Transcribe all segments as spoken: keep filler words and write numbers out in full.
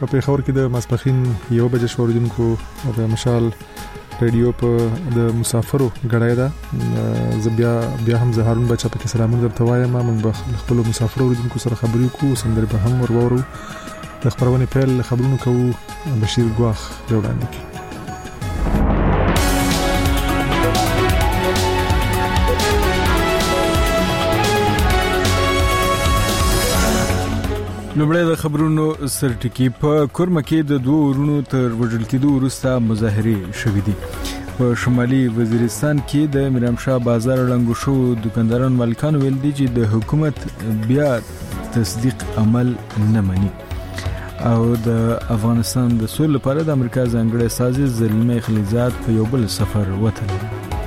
په پیښور کې د ماسپخین یو بجې شوریدونکو د مشال ریډیو په د مسافرو غړای دا زبیا بیا هم زهارون بچا په سلامونه درته وایم. موږ خپل مسافرو ورودونکو سره خبرې کوو، سندرې به هم ورورو. د خبرونه پیل خبرونه کوو بشیر ګواخ جوړاند کی. لومړی د خبرونو سرټکی. په کورمه کې د دوه ورونو تر وژل کېدو وروسته مظاهرې شوې دي. په شمالي وزیرستان کې د میرامشاه بازار ړنګو شو دکانداران مالکان ویل دي چې د حکومت بیا تصدیق عمل نه مني. او د افغانستان د سولې لپاره د امریکا ځانګړی سازش زلمي خلیزات په یو بل سفر وتلی.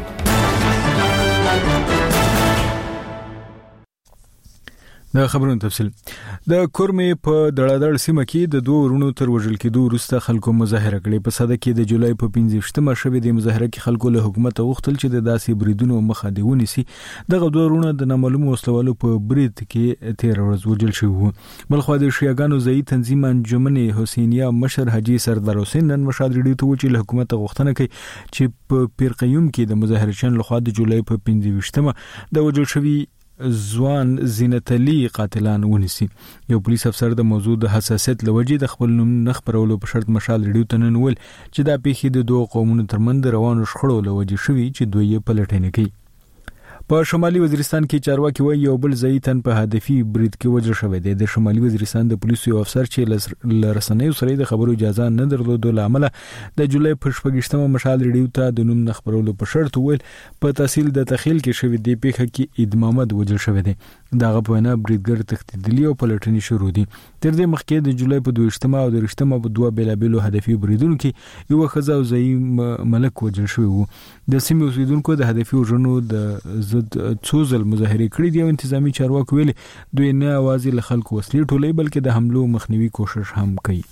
د خبرونو تفصیل. د کورمې په دړادړ سیمه کې د دوه ورونو تر وژل کېدو وروسته خلکو مظاهره کړې. په صده کې د جولای په پنځه شوه د مظاهره کې خلکو له حکومت غوښتل چې د داسې بریدونو مخه دی ونیسي. دغه دوه ورونه د نامعلومو وسلوالو په برید کې تیر ورځ وژل شوي وو. بلخوا د شیعاګانو ځایي تنظیم انجمن حسینیه مشر حاجي سردار حسین نن مشهد ریډیو ته وچی له حکومت غوښتنه کوي چې په پیر قیوم کې د مظاهرچیانو لخوا د جولای په پنځه د وژل شوي ځوان زینت علي قاتلان ونیسي. یو پولیس افسر د موضوع د حساسیت لوجې د خپل نوم نه خبرولو په شرط مشال ریډیو ته نن ویل چې دا پیښې د دوه قومونو ترمنځ روانو شخړو لوجې شوي چې دوی یې پلټنه کوي. په شمالي وزیرستان کې چارواکي وایي یو بل ځای تن په هدفي برید کې وژل شوی دی. د شمالي وزیرستان د پولیسو یو افسر چې لرسنیو سره د خبرو اجازه نه درلوده له امله د جولای په شپږمه مشال ریډیو ته د نوم نه خبرولو په شرط ویل په تحصیل د تخیل کې شوی دی پیښه کې ادمامد وژل شوی دی. دغه په وینا بریدګر تښتیدلی او پلټنې شروع دي. تر دې مخکې د جولای په دوهمه او درشتمه په دوه بیلابیلو هدفي بریدونو کې یو ښځه او ځای ملک وژل شوی وو. د سیمې اوسیدونکو د هدفي وژنو د ضد څو ځل مظاهرې کړې دي او انتظامی چارواکي ویلي دوی نه یوازې له خلکو وسلې ټولوي بلکې د حملو مخنیوي کوشش هم کوي.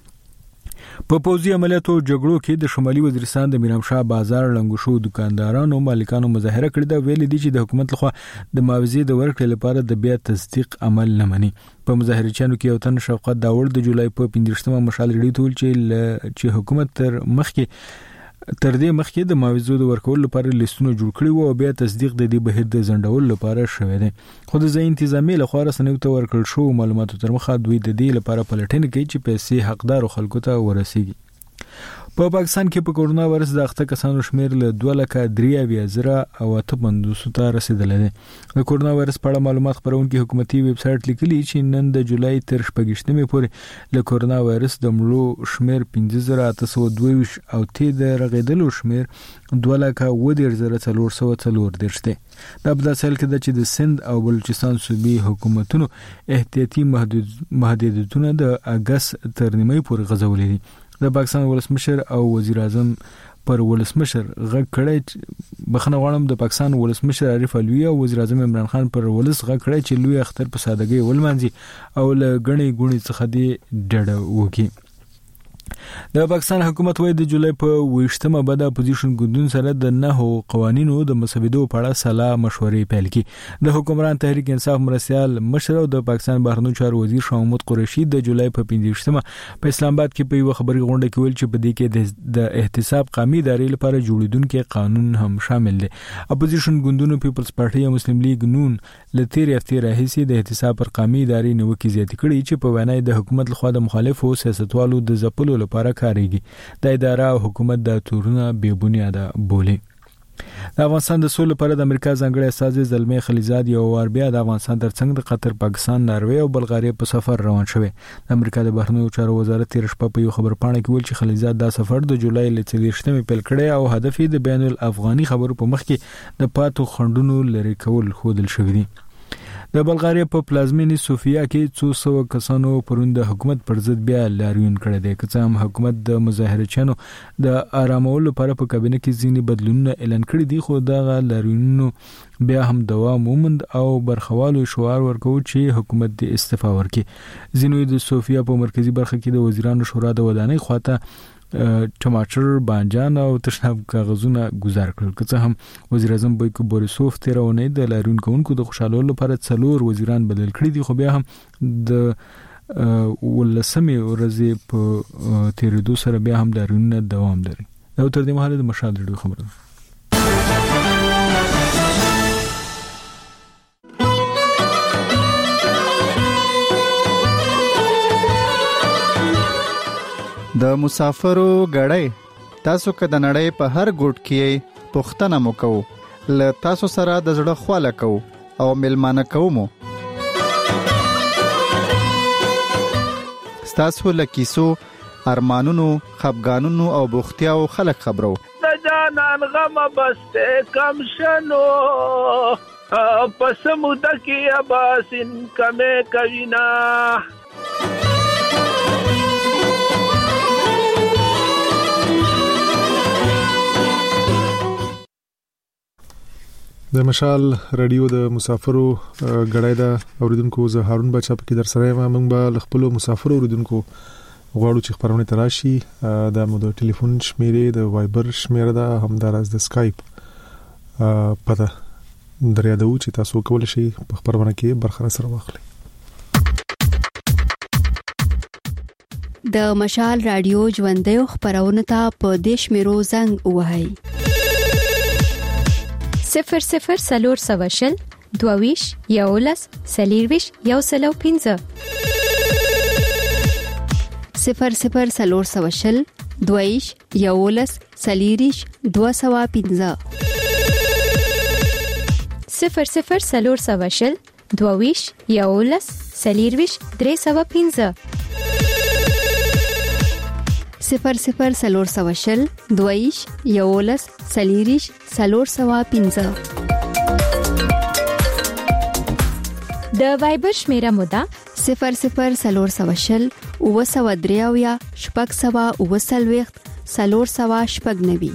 په پوځي عملیاتو جګړو کې د شمالي وزیرستان د میرامشاه بازار ړنګو شو دکاندارانو مالکانو مظاهره کړې ده. ویل دي چې د حکومت لخوا د معاوضې د ورکړې لپاره د بیا تصدیق عمل نه مني. په مظاهرچیانو کې یو تن شوکت داوړ د جولای په پنځه مشال ریډیو ته ویل چې چې حکومت تر مخکې تر دې مخکې د معاوضو د ورکول لپاره لیستونه جوړ کړي وو او بیا تصدیق د دې بهیر د ځنډول لپاره شوی دی. خو د ځای انتظامی لخوا رسنیو ته ورکړل شو معلوماتو تر مخه دوی د دې لپاره پلټنه کوي چې پیسې حقدارو خلکو ته ورسیږي. په پاکستان کې په کورونا وایرس د اخته کسانو شمیر له دوه لکه درې اویا زره او اته پنځوس ته رسیدلی دی. د کورونا وایرس په اړه معلومات خپرونکي حکومتي ویب سایټ لیکلي چې نن د جولای تر شپږمې پورې له کورونا وایرس د مړو شمیر پنځه زره اته سوه دوه ویشت او تی د رغېدلو شمیر دوه لکه اووه دېرش زره څلور سوه څلور دېرش دی. دا په داسې حال کې ده چې د سند او بلوچستان صوبې حکومتونو احتیاطي محدودیتونه د اګست تر نیمې پورې غځولي دي. د پاکستان ولسمشر او وزیر اعظم پر ولسمشر غږ کړی بخنه غواړم د پاکستان ولسمشر عارف علوی او وزیر اعظم عمران خان پر ولس غږ کړی چې لوی اختر په سادهګۍ ولمانځي او له غني ګونی څخه دی ډډه وکړي. د پاکستان حکومت وايي د جولای په ویشتمه بعد اپوزیشن ګوندونو سره د نهو قوانینو د مسودو په اړه سلا مشورې پیل کړي. د حکومران تحریک انصاف مرستیال مشر او د پاکستان بهرنیو چارو وزیر شاه محمود قریشي د جولای په پنځمه په اسلام آباد کې په یو خبري غونډه کې ویل چې په دې کې د احتساب قومي ادارې لپاره جوړیدونکو قانون هم شامل دی. اپوزیشن ګوندونو پیپلز پارټي او مسلم لیگ نون لتیر افتیر راهیسي د احتساب پر قومي ادارې نیوکې زیاتې کړي چې په وینا د حکومت لخوا د مخالفو سیاستوالو د ځپلو لپاره کاریږي. د اداره او حکومت د تورونه بې بنیاده بولي. د افغانستان د سولې لپاره د امریکا ځانګړی سازش زلمي خلیزات یو وار بیا د افغانستان ترڅنګ د قطر، پاکستان، ناروې او بلغاریا په سفر روان شوی. د امریکا د بهرنیو چارو وزارت تیر شپه په یو خبر پاڼه کې ویل چې خلیزات دا سفر د جولای ل څلوېښتمې پیل کړی او هدف یې د بین الافغاني خبرو په مخ کې د پاتو خنډونو لرې کول ښودل شوی دی. د بلغاریا په پلازمینې سوفیا کې څو سوه کسانو پرون د حکومت پر ضد بیا لاریون کړی دی. که څه هم حکومت د مظاهرچیانو د آرامولو لپاره په کابینه کې ځینې بدلونونه اعلان کړي دي، خو دغه لاریونونو بیا هم دوام وموند او برخوالو شعار ورکوي چې حکومت د استعفا ورکړي. ځینو د سوفیا په مرکزی برخه کې د وزیرانو شورا د ودانۍ خواته ټماټر، بانجان او تشناب کاغذونه گزار کړل. که څه هم وزیر اعظم بویکو بوریسوف تیر اونۍ د لاریون کوونکو د خوشحالولو لپاره څلور وزیران بدل کړي دي، خو بیا هم د ولسمې ورځې په تیریدو سره بیا هم د رونه دوام لري. دا تر دې مهاله د مشال ریډیو خبره. د مسافرو غړې تاسو که د نړۍ په هر ګوټ کې پوښتنه مو کوو، له تاسو سره د زړه خواله کوو او ملمانه کوو مو. ستاسو له کیسو، ارمانونو، خفګانونو او بوختیاو خلک خبرو. د جانان غم بسته کم شنو پس موده کې اباسین کمه کوینا. د مشال رادیو د مسافرو غړای دا اوریدونکو زه هارون بچا پکې در سره یم. موږ به خپل مسافرو اوریدونکو غواړو چې خبرونه تراشي. د مو د ټلیفون شمیرې د وایبر شمیره ده، همدارس د سکایپ پته دریا دو چې تاسو کول شي په خبرونه کې برخه سره واخلئ. د مشال رادیو ژوندۍ خبرونه ته په دیش میرو زنګ وهاي صفر صفر سلور سواشل دوویش یولس سلیرویش یو سلو پینزه صفر صفر سلور سواشل دوویش یولس سلیریش دو سوا پینزه صفر صفر سلور سواشل دوویش یولس سلیرویش درې سوا پینزه صفر صفر سلور سواشل دویش یولس سلیریش سلور سوا پینزه. د وایبر شمیره مودا صفر صفر سلور سواشل او سوا دریاویا شپږ سوا او سلويخت سلور سوا شپږ نوي.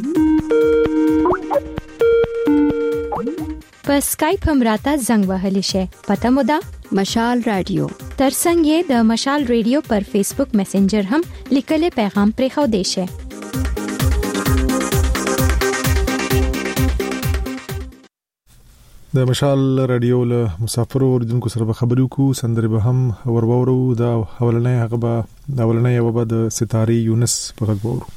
په سکایپ هم راته زنګ وهلی شي. پته مودا مشال رادیو. ترڅنګ یې د مشال ریډیو پر فیسبوک میسنجر هم لیکلي پیغام پرې خو دی شي. د مشال رادیو له مسافرو اوریدونکو سره خبرې وکړو. سندرې به هم ورورو. دا اولنۍ هغه به دا اولنۍ یو به د ستاري یونس په غږ وورو.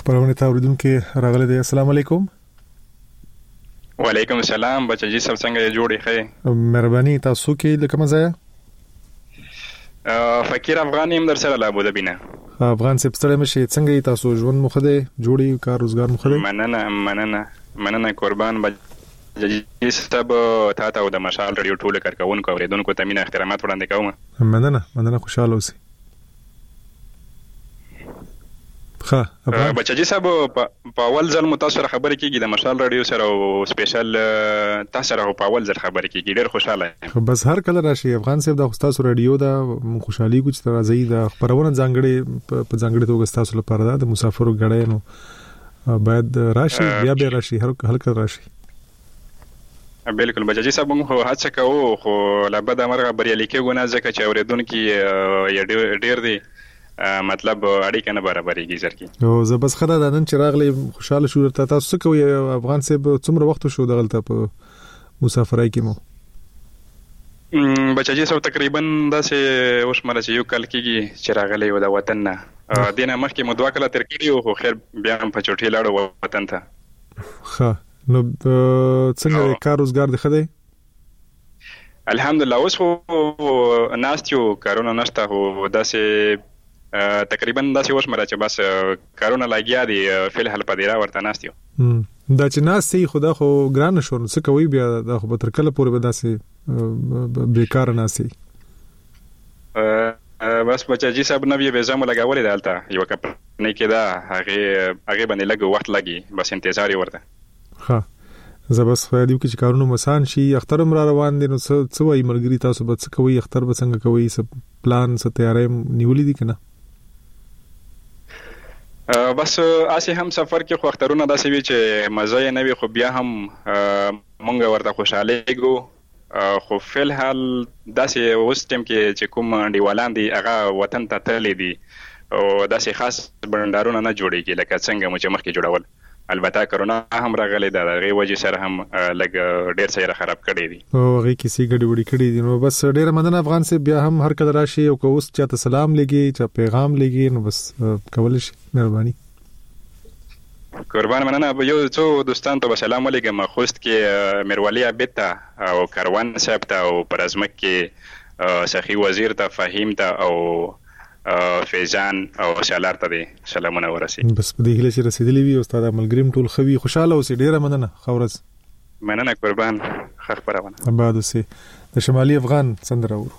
خبرونه ته اوریدونکو راغلي دي. السلام علیکم. وعلیکم السلام بچی سب څنګه جوړی خې؟ مهرباني تاسو کې لکه مزه فقیر افغان يم در سره لا ابو ظبي نه. افغان سپ ستړی مشي څنګه تاسو ژوند مخ ده جوړی کار روزګار مخ ده؟ مننه مننه مننه قربان بچی سب تا ته د مشال رادیو ټول کارکونکو اوریدونکو ته مینه احترامات وړاندې کوم. مننه مننه خوشاله اوسئ. ها بچی صاحب په اول ځل متاثر خبرې کیږي د مشال رادیو سره او سپیشل تاسو سره په اول ځل خبرې کیږي ډېر خوشاله یم. بس هر کله راشي افغان صاحب د تاسو رادیو دا خوشحالي کوم چې راځي د خبرونه ځانګړي په ځانګړي توګه تاسو لپاره د مسافرو غړې نو باید راشي بیا بیا راشي هر کله راشي. بالکل بچی صاحب موږ هڅه کوو خو لابد امر بریالي کېږو نه ځکه چې اوریدونکو ډېر دي مطلب اړیکه نه برابرېږي زر کې. او زه بس خدای د نن چې راغلی خوشاله شو تر تاسو څه کوي افغان صاحب څومره وخت شو دغلته په مسافرای کې مو؟ بچی صاحب تقریبا داسې اوس مله چې یو کال کېږي چې راغلی و د وطن نه. دینه مخکې مو دوه کاله تیر کړي خو خیر بیا هم په چوټي لاړو وطن ته. ښه نو څنګه کار روزګار دی ښه دی؟ الحمدلله اوس خو ناست یو کارونه نشته خو داسې تقریبا داسې اوس مله چې بس کارونه لګیا دي فی الحال په دیره ورته ناست یو. دا چې ناست یې خو دا خو ګرانه شو نو څه کوئ بیا دا خو به تر کله پورې به داسې بېکاره ناست یې؟ بس بچی صاحب نوې ویزه مو لګولې ده هلته یوه کمپنۍ کې ده هغې هغې باندې لږ وخت لګي بس انتظار یې ورته. ښه زه بس خیال یو کې چې کارونه مو اسان شي. اختر هم را روان دی نو څه څه وایي ملګري تاسو به څه کوئ اختر به څنګه کوئ څه پلان څه تیاری نیولې دي که نه؟ بس اسی هم سفر کې خو اخترونه داسې وي چې مزه یې نه وي خو بیا هم مونږ ورته خوشحالېږو خو فی الحال داسې اوس ټایم کې چې کوم انډیوالان دي هغه وطن ته تللی دي او داسې خاص بنډارونه نه جوړېږي لکه څنګه مو چې مخکې جوړول. البته کرونا هم راغلی ده د هغې وجې سره هم لږ ډېر څه یې خراب کړی دي او هغې کیسې ګډې وډې کړي دي. نو بس ډېره مننه افغان صاحب بیا هم هر کله راشي او که اوس چاته سلام لګي چا پیغام لګي نو بس کولی شي مهرباني. قربان مننه یو څو دوستان ته به سلام ولیږم خوست کې میروالي عابد ته او کروان صاحب ته او پر ازمک کې سخي وزیر ته فهیم ته او فیضان او سالار ته دي سلامونه ورسي. بس په دې هیله چې رسیدلی وي استاد ملګریم ټول خوي خوشاله اوسئ. ډیره مننه خورز. مننه قربان ښه خبرونه. آباد اوسئ. د شمالي افغان سندره ورو.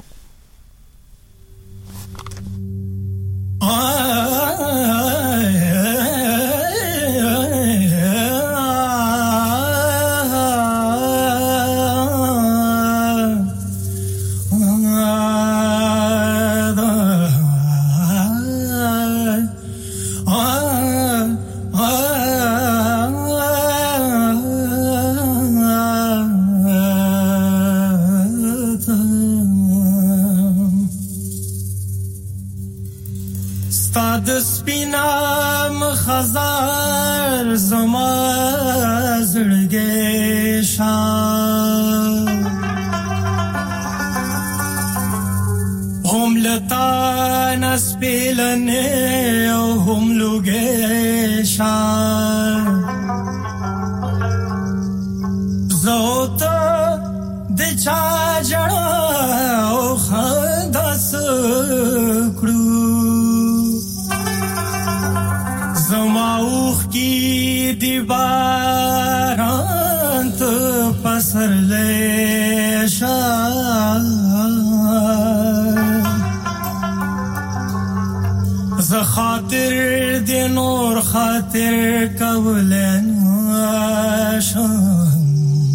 خزار زما زړګی شان هم لتا نسپیلنې او هم لوګی شان زوتا د چا جړا او خندا سکړو زماوخ کی دی باران تو پسر لے شان ز خاطر دی نور خاطر کولن شان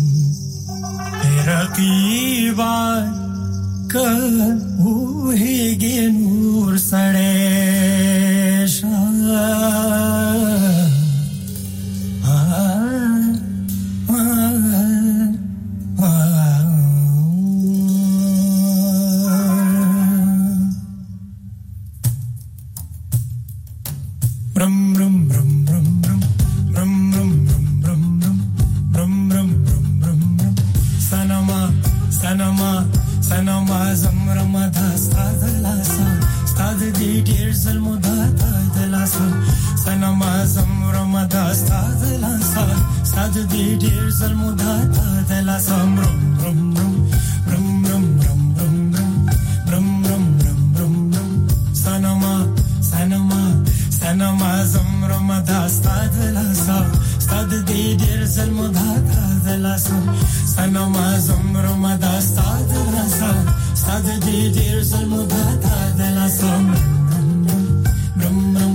رقیبا کوهیگی نور سڑے شان Sanama زمرم داستا دلاسا ستاد دی ډیر زلمو داتا دلاسا رم رم رم رم رم رم رم رم رم رم رم رم سنما سنما سنما زمرم داستا دلاسا ستاد دی ډیر زلمو داتا دلاسا سنما زمرم داستا دلاسا ستاد دی ډیر زلمو داتا دلاسا رم رم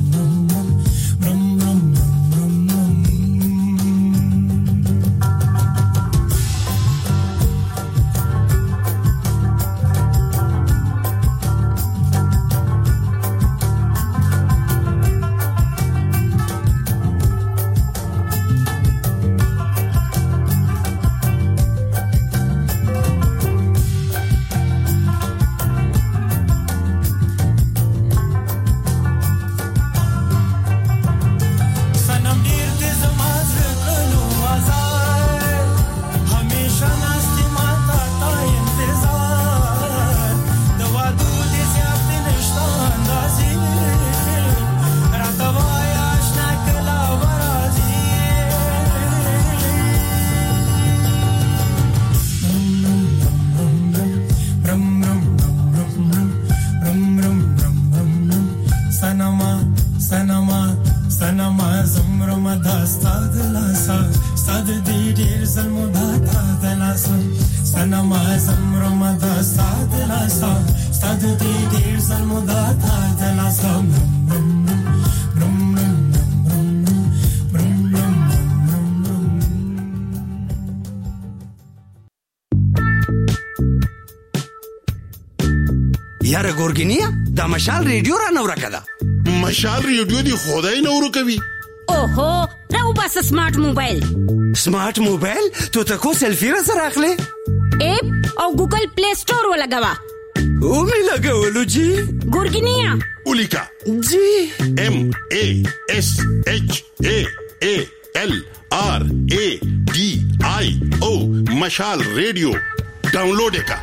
یاره ګورګینیا دا مشال ریډیو را نو راکړه. مشال ریډیو دی خدای نو ورکوي. اوهو راو بس سمارټ موبایل. سمارټ موبایل ته تاسو سلفي را سره اخلي؟ اپ او ګوګل پلی سٹور ولګوا. او می لګولو جی. ګورګینیا ولیکا جی ام ا اس اچ ا ا ال ار ا ډي آی او مشال ریډیو ډاونلوډ وکړه.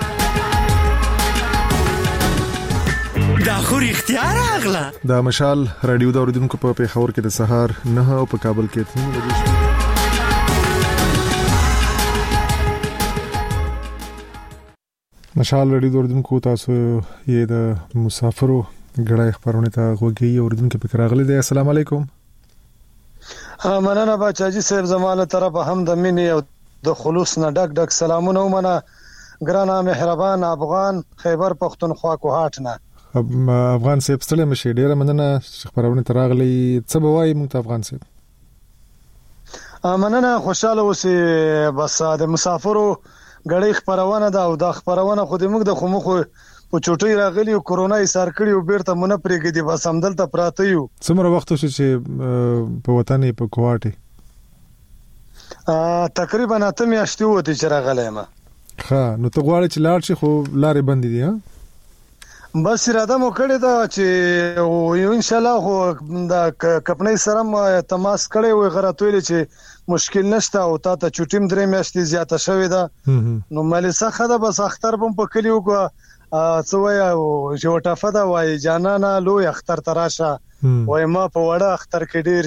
دا خو اختیار اغلا. دا مشال رادیو د اوریدونکو په پیښور کې د سهار نه او په کابل کې تین بجې شو. مشال رادیو د اوریدونکو تاسو یې د مسافرو غړای خبرونه ته غوږی اوریدونکو په راغلي دی. السلام علیکم. مننه بچاجي صاحب زمانه طرف هم د مینې او د خلوص نه ډک ډک سلامونه ومنه. ګرانه مهربان افغان خیبر پختونخوا کوهاټ نه افغان صاحب ستړي مشه ډیره مننه خبرونه تراغلي. څه به وایي موږ افغان صاحب؟ مننه خوشاله اوسې. بس د مسافرو غړي خبرونه دا او د خبرونه خو د موږ د خمخو په چوټي راغلي او کورونا یې سار کړی او بیرته مونږ پرېګدي بس همدلته پراته یو. څومره وخت شو چې په وطن په کوهاټ تقریبا اته میاشتې وته چې راغلی ما. ها نو ته غواړې چې لاړ شي خو لارې بندې دي. ها بس اراده مو کړې ده چې ان شاء الله خو د کپنۍ سره تماس کړې وي غراتوي چې مشکل نشته او تا ته چټیم درې میاشتې زیاته شوې ده. نو مالسه خده بس اختر بم په کلیو کو څه وای او جوټه فدا وای جانانا لوی اختر تراشه وای ما په وړه اختر کې ډیر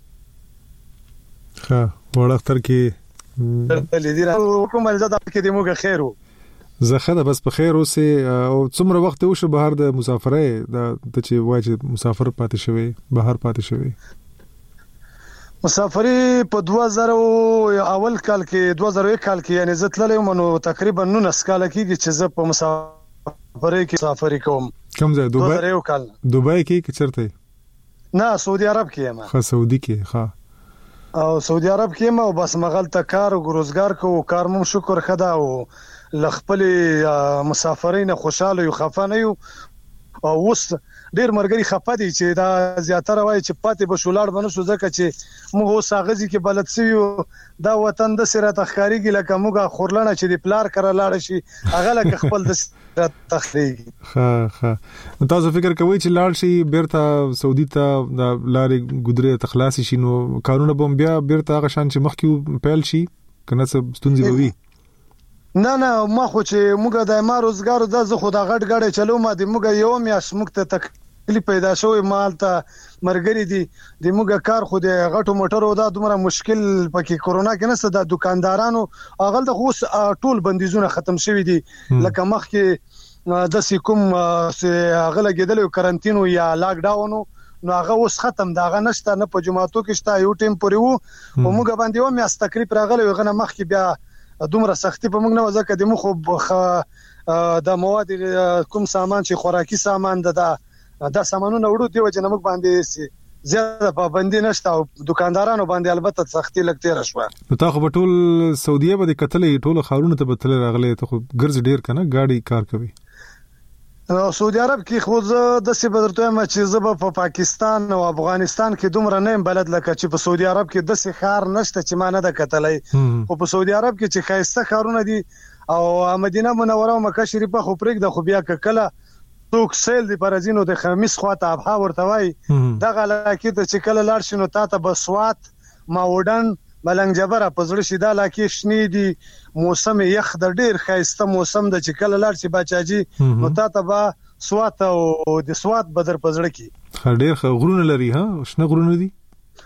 ها وړه اختر کې لیدل کومه زده کې دی موږ خیرو زخه بس په خیر اوسه. او څومره وخت وشو بهر د مسافرۍ د چې وای چې مسافر پاتې شوی بهر پاتې شوی؟ مسافری په دوه زره اول کال کې دوه زره یک کال کې یعنی زتللې منو تقریبا نو نسکاله کېږي چې زه په مسافرۍ کې سفر کوم. کوم ځای؟ دوبۍ دوبۍ کې کې چرته؟ نه سعودي عرب کې یم. ښه سعودي کې. ښه او سعودي عرب کې یم او بس مغلطه کار او روزګار کو کار مو شکر خدا او لخپل مسافرین خوشاله یو خفانه یو او وس ډیر مرګري خپه دي چې دا زیاتره وای چې پاتې بشولاړ بنو شو ځکه چې موږ اوس اغازي کې بلد سیو دا وطن د سره تخکاریږي لکه موږ خورلنه چې د پلار کړه لاړ شي هغه لکه خپل د سره تخریږي. ها ها تاسو فکر کوئ چې لاړ شي بیرته سعودي ته د لارې ګدرې تخلاصي شي نو قانون بم بیا بیرته هغه شان چې مخکې پیل شي کنه څه ستونزې وي؟ نه نه ما خو چې موږ د ما روزګار د زه خو د غټ غړې چلو ما د موږ یو میاش موږ ته کلی پیدا شوی مال ته مرګري دي د موږ کار خو د غټو موټرو دا دومره مشکل پکې کورونا کې نسته د دکاندارانو اغل د اوس ټول بندیزونه ختم شوي دي لکه مخکې د سکم اغل کېدل کارانتینو یا لاک ډاونو نو هغه اوس ختم داغه نشته نه په جمعاتو کې شته یو ټیم پورې وو او موږ باندې و میاست تقریبا راغلی غنه مخکې بیا دومره سختي په موږ نه وځکه د مخ د مواد کوم سامان چې خوراکي سامان ده دا سامانونه وړو دی چې نمک باندې زیاده پابندي نشته او دکاندارانو باندې البته سختي لګتي راشوه نو تا خو په ټول سعودي باندې کتلې ټول خارونه ته بتل راغلي ته خو ګرځ ډیر کنه گاډي کار کوي سعودي عرب کې خو د سی بدرته ما چې زب په پاکستان او افغانستان کې دومره نه بلد لکه چې په سعودي عرب کې د سی خار نشته چې ما نه د کتلې او په سعودي عرب کې چې خایسته خارونه دي او مدینه منوره او مکه شریفه خو پرېګ د خو بیا کله توک سیل دی پرازینو د خمیس خواته ابها ورته وای دغه لکه ته چې کله لاړ شنو تا ته بسوات ماوډن ملنګ جبره پزړ شي دا لکه شنی دی موسم یخ د ډیر خایسته موسم د چې کله لاړ شي بچاجي نو تا ته با سوات او د سوات بدر پزړ کی ډیر غرونه لري ها شنه غرونه دي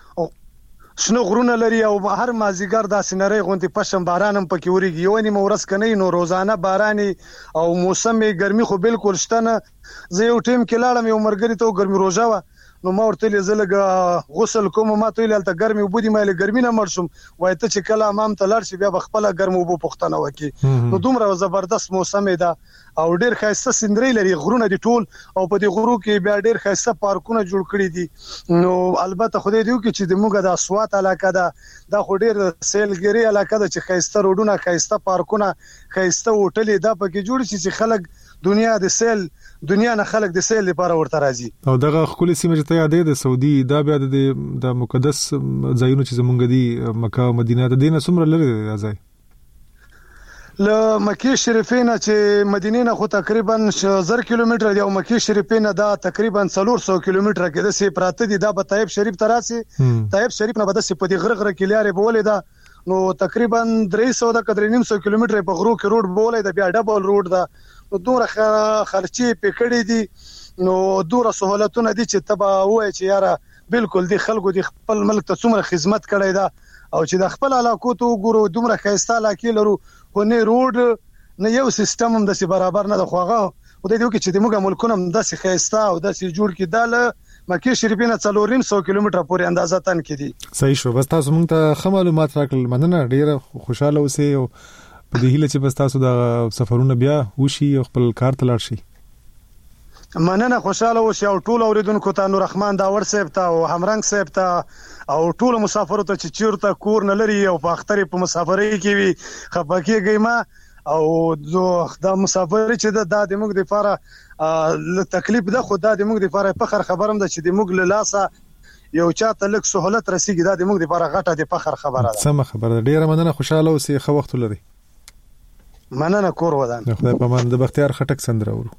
شنو غرونه لري او هر مازیګر د سينري غونډي پښم بارانم پکې وريږي یو نیمه ورځ کني نو روزانه باراني او موسم ګرمي خو بالکل شته نه زه یو ټیم کې لاړم یو مرګري ته ګرمي روزه و نو ما ورته لزلګه غسل کوم ما ته لالته ګرمي وبدي مې ګرمي نه مرشم وای ته چې کله امام ته لاړ شي بیا بخپله ګرم وبو پختنه وکي نو دومره زبردست موسم ده او ډیر خاصه سندري لري غرونه دي ټول او په دې غرو کې بیا ډیر خاصه پارکونه جوړ کړی دي نو البته خدای دیو کې چې د موږ د اسوات علاقه ده دا خو ډیر سیلګری علاقه ده چې خاصه روډونه خاصه پارکونه خاصه هوټلې دا پکې جوړ شي چې خلک دنیا د سیل دنیا نه خلک د سیل لپاره ورته راځي او دغه خپل سیمه چې ته یادې د سعودي دا بیا د مقدس ځایونو چې زمونږ دي مکه او مدینه د دینه څومره لري راځي ل مکه شریفه نه چې مدینه نه خو تقریبا زر کیلومتر دی او مکه شریفه نه دا تقریبا څلور سوه کیلومتر کې د سي پراته دي دا په طیب شریف تراسي طیب شریف نه بده سي په دې غرغره کې لارې بولې دا نو تقریبا درې سوه د قدر نیم سوه کیلومتر په غرو کې روډ بولې دا بیا ډبل روډ دا نو دوره خرچي پکړې دي نو دوره سہولتونه دي چې تبا وای چې یاره بالکل دي خلکو دي خپل ملک ته څومره خدمت کړی دا او چې د خپل علاقو ته وګورو دومره خیسته علاقې لرو خو نه روډ نه یو سیستم هم د سي برابر نه د خوغه او د دې کې چې د موږ ملکونه هم د سي خیسته او د سي جوړ کې د مکه شریفه نه څلور نیم سوه کیلومتر پورې اندازه تن کې دي صحیح شو بس تاسو موږ ته خه معلومات راکړل مننه ډیره خوشاله اوسئ او په دې هیله چې بس تاسو د سفرونه بیا وشي او خپل کار ته لاړ شي مننه خوشاله اوسئ او ټول اوریدونکو ته نور رحمان داور صاحب ته او همرنګ صاحب ته او ټول مسافرو ته چې چیرته کور نه لري او په اختر په مسافرۍ کې وي خپکیږي ما او زه د مسافر چې د د موږ د لپاره تکلیف ده خو د موږ د لپاره فخر خبرم ده چې د موږ له لاسه یو چاته لک سہولت رسیږي د موږ د لپاره غټه د فخر خبره ده سم خبره ډیره مننه خوشاله اوسئ خو وخت لري مننه کور ودان خدای په مان د بختیار خټک سندره ورو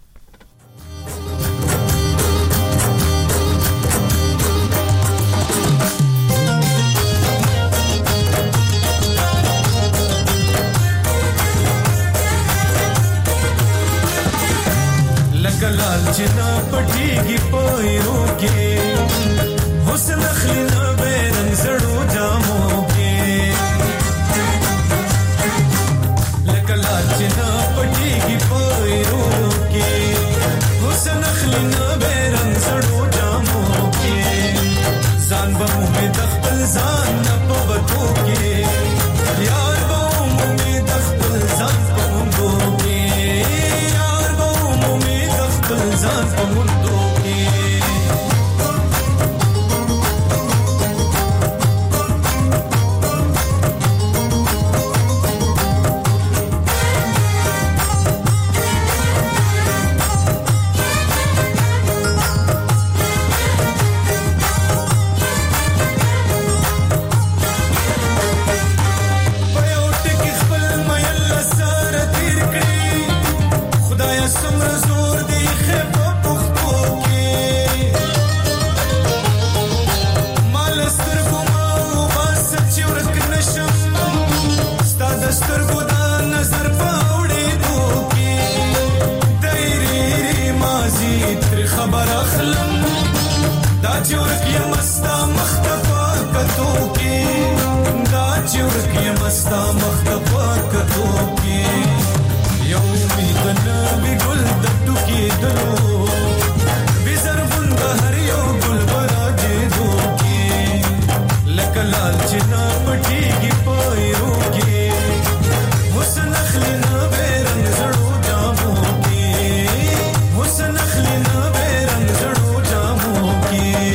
لال جنا پټیږي پویو کې حسن خلینا بیرن زړو جامو کې لکلال جنا پټیږي پویو کې حسن خلینا بیرن زړو جامو کې ځان به مې د خپل ځان نه پوتو کې یار به مې د خپل ځان پوندو ځان په مونږ کې سمر زور دی خپ پختو کې راځي تر خبر اخلم دا چورک یم مستا مختفا کتو کې دا چورک یم مستا مختفا کتو کې یو میدن وی ګل د ټوکی دلو وی زرغون بهر یو ګل براجې دو کې لکه لال چنا پټیږي پایرو کې حسن اخلنا بیرنګ زړو جامو کې حسن اخلنا بیرنګ زړو جامو کې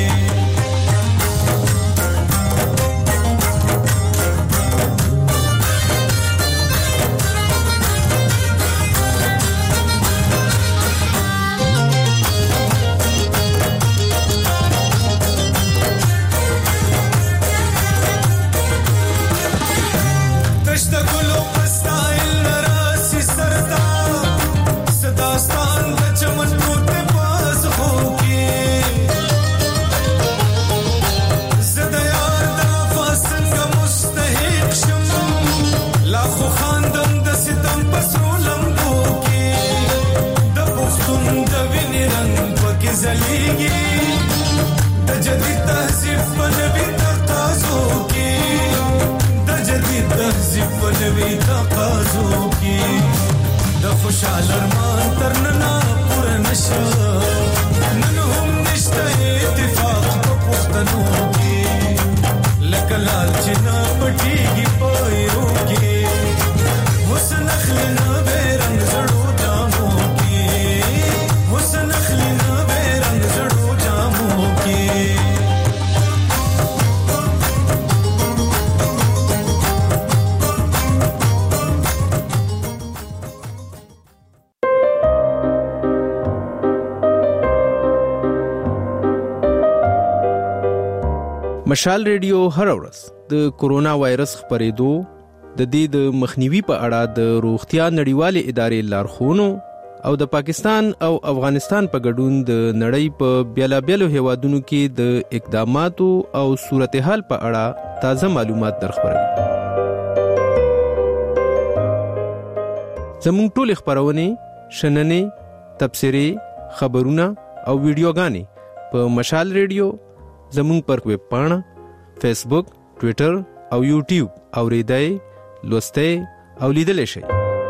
خوشحال ارمان ترننا پورا نشا نن هم نشتا اتفاق په پختنو کې لکه لال چنا پټیږي پایرو کې حسن اخلنا بیرنګ زړو جامو کې حسن اخلنا بیرنګ زړو جامو کې مشال ریډیو هر ورځ د کورونا وایرس خپرېدو د دې د مخنیوي په اړه د روغتیا نړیوالې ادارې لارښوونو او د پاکستان او افغانستان په ګډون د نړۍ په بیلابیلو هیوادونو کې د اقداماتو او صورتحال په اړه تازه معلومات درخبروي. زموږ ټولې خپرونې شننې تبصرې خبرونه او ویډیوګانې په مشال ریډیو زمون پر ویب پاڼه فیسبوک ټوئیټر او یوټیوب اوریدای لوستای او لیدل شي.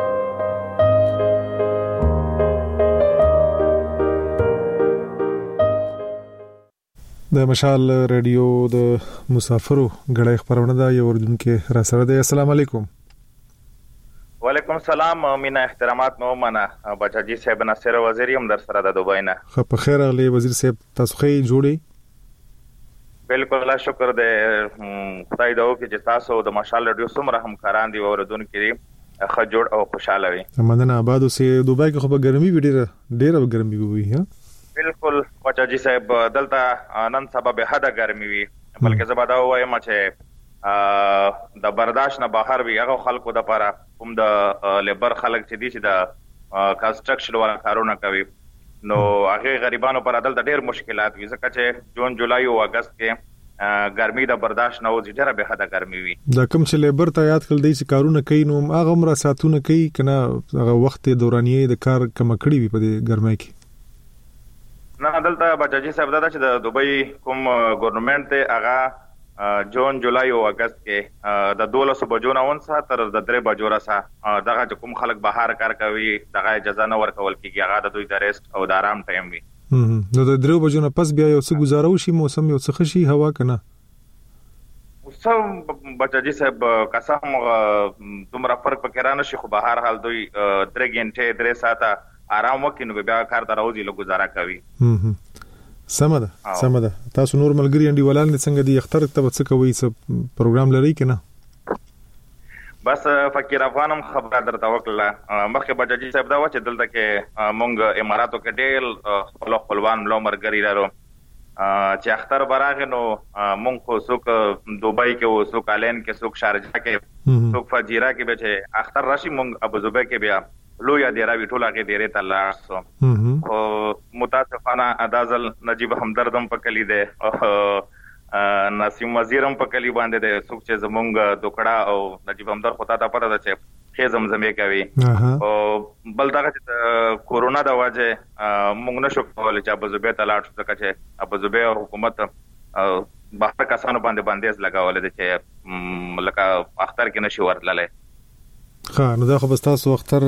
د مشال ریډیو د مسافرو غړې خبرونه دا یو اردوونکو را سره دی. السلام علیکم. وعلیکم السلام. مینا احترامات نو منه بچاجي صاحب ناصر وزیر هم در سره د دوبای نه. خو په خیر اغلی وزیر صاحب تاسو خې جوړي؟ بالکل الله شکر دې خدای دا وکړي چې تاسو د مشال ریډیو سمره همکاران دي اوردونکو کې ښه جوړ او خوشاله وي. مننه. آباد اوسې دوبای کې خو به ګرمي وي ډیره ډیره ګرمي وي. ها بالکل بچاجي صاحب دلته نن سبب حدا ګرمي وي بلکې زباده وایم چې د برداشت نه بهر وي هغه خلکو د لپاره هم د لیبر خلک چې دي چې د کنستراکشن ولا کارونه کوي نو هغه غریبانو پر عدالت ډېر مشکلات وي ځکه چې جون جولای او اگست کې ګرمي د برداشت نه وځي ډېر به حدا ګرمي وي. دا کوم چې لیبر ته یاد کړل دی چې کارونه کوي نو هغه مر ساتونه کوي کنه هغه وخت دورانیه د کار کم کړی وي په دې ګرمۍ کې. نه دلته بچاجي صاحب دا چې د دوبۍ کوم ګورنمنت ته هغه جون جولای او اگست کې د دولس بجو نه ونسه تر د درې بجو راسه دغه کوم خلک بهر کار کوي دغه اجازه نه ورکول کیږي هغه د دوی د ریسټ او د آرام ټایم وي. نو د درې بجو نه پس بیا یو څه گزارو شي موسم یو څه خشي هوا کنه اوس بچاجي صاحب قسم دومره فرق پکې را نشي خو بهر حال دوی درې غنټه درې ساعته آرام وکړي نو بیا کار ته راوځي له گزاره کوي. سمه ده سمه ده. تاسو نور ملګری انډیوالان څنګه دي اختر ته څه کوي څه پروګرام لري کنه؟ بس فقیر افغانم خبره درته وکړه مخکې بچاجي صاحب دا و چې دلته کې مونږ اماراتو کې ډېر خپل خپلوان ملو مرګري لرو چې اختر براغه نو مونږ خو څوک دوبۍ کې او څوک الین کې څوک شارجه کې څوک فجیرا کې به چې اختر راشي مونږ ابوظبي کې بیا لویا دیرا ویټولا کې ډېرې تلاسو او متاسفانه ادازل نجیب همدردم په کلی ده او نسیم وزیرم په کلی باندې ده څوک چې زمونږ دوکړه او نجیب همدرد خو ته پته ده چې خې زمزمې کوي او بل دغه چې کورونا د وجه موږ نشو کولای چې ابوظبي ته لاړ شو ځکه چې ابوظبي حکومت بهر کسانو باندې باندې لګاول دي چې لکه اختر کې نشي ورتللی. ها نو دا خو بس تاسو اختر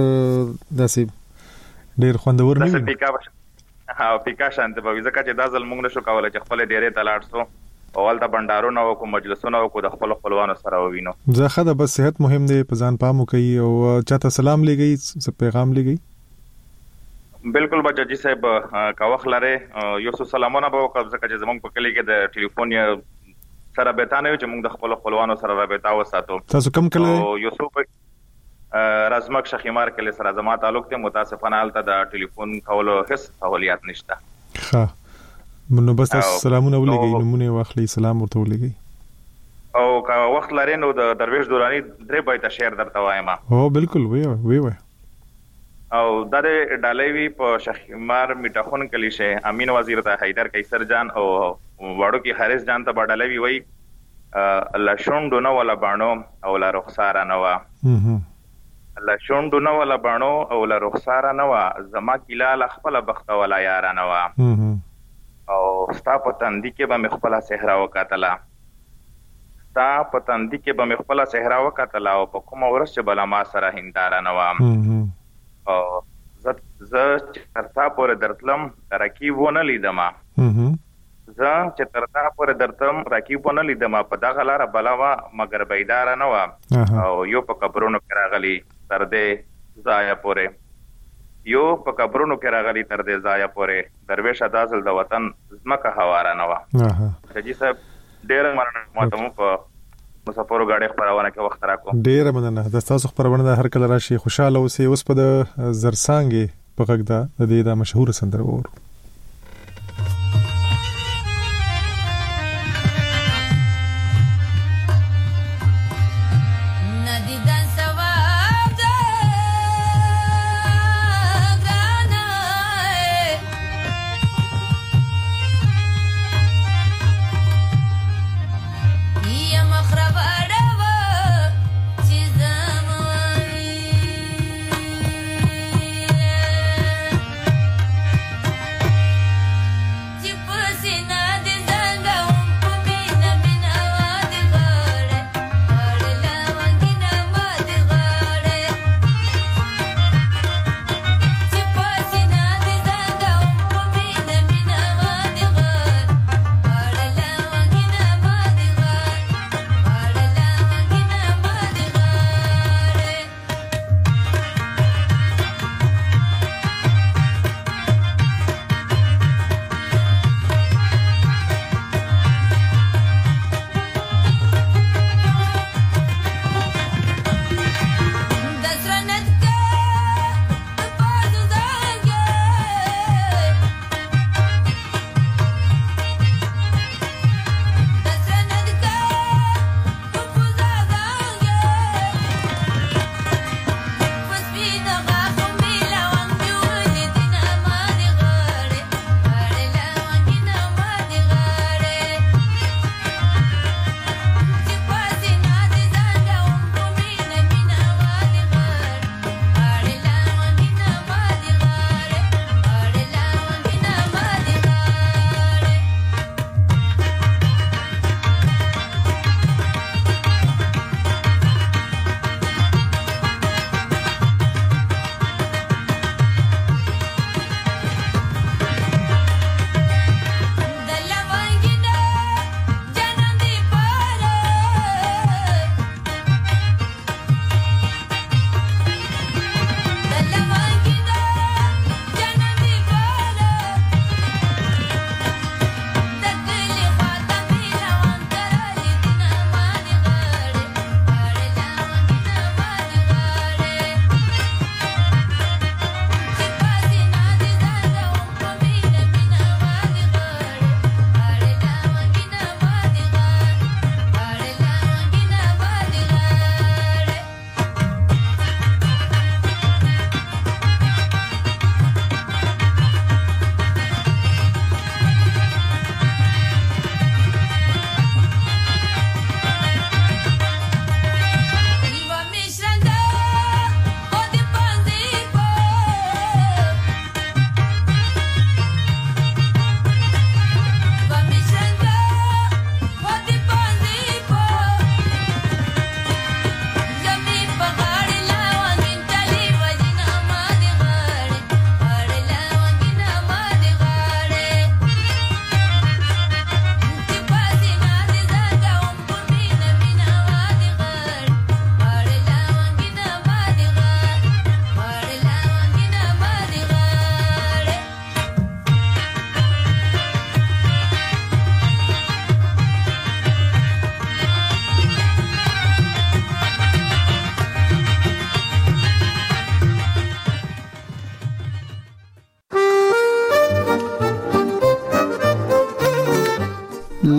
داسې ډیر خوندور نه وي ها پیکا شانته په ځکه چې دا ځل موږ نشو کولای چې خپل ډیرې تلاړ سو او ولته بندارونه او کوم مجلسونه او د خپل خپلوانو سره ووینو. زه خدای بس صحت مهم دی په ځان پام وکي او چاته سلام لګي څه پیغام لګي. بالکل بچی صاحب کا وخت لره یو څه سلامونه به وکړم ځکه چې زمونږ په کلی کې د ټلیفون سره به تانه چې موږ د خپل خپلوانو سره رابطه وساتو. تاسو کوم کله او یو څه رازمک شخیمار کله سره زما تعلق ته متاسفانه حالت د ټلیفون کولو هیڅ سہولیت نشته. ها نو بس تاسو سلامونه ولګي نمونه واخلي سلام ورته ولګي او کا وخت لري نو د درویش دورانی درې بایته شعر درته وایم. او بالکل وی وی وی او د ډالۍ وی په شخیمار میټخون کلی شه امین وزیر ته حیدر قیصر جان او وړو کې حارث جان ته ډالۍ وی الله شوندو نو ولا بانو او لا رخسار نه وا الله شوندو نو ولا بانو او لا رخسار نه وا زما کلا خپل بخت ولا یار نه وا او ستا پتندې کې به مخبله صحرا وکاتلا ستا پتندې کې به مخبله صحرا وکاتلا او په کوم ورځ چې بل ما سره هنداره نه وا او ز ز ترتا پر درتلم رکیب ونه لیدم ز چې ترتا پر درتم رکیب ونه لیدم په دغه لار بلاوا مگر بیدار نه وا او یو په قبرونو کې راغلی تر دې ضایع پورې یو په قبرونو کې راغلی تر دې ضایع پورې درویش ادازل د وطن زمکه حواره نه وا. حاجی صاحب ډېر مننه ماته مو په مسافرو غاډي خبرونه کې وخت راکو. ډېر مننه د تاسو خبرونه هر کله راشي خوشاله اوسئ. اوس په د زرسانګي په غږ دا د دې د مشهور سندره ور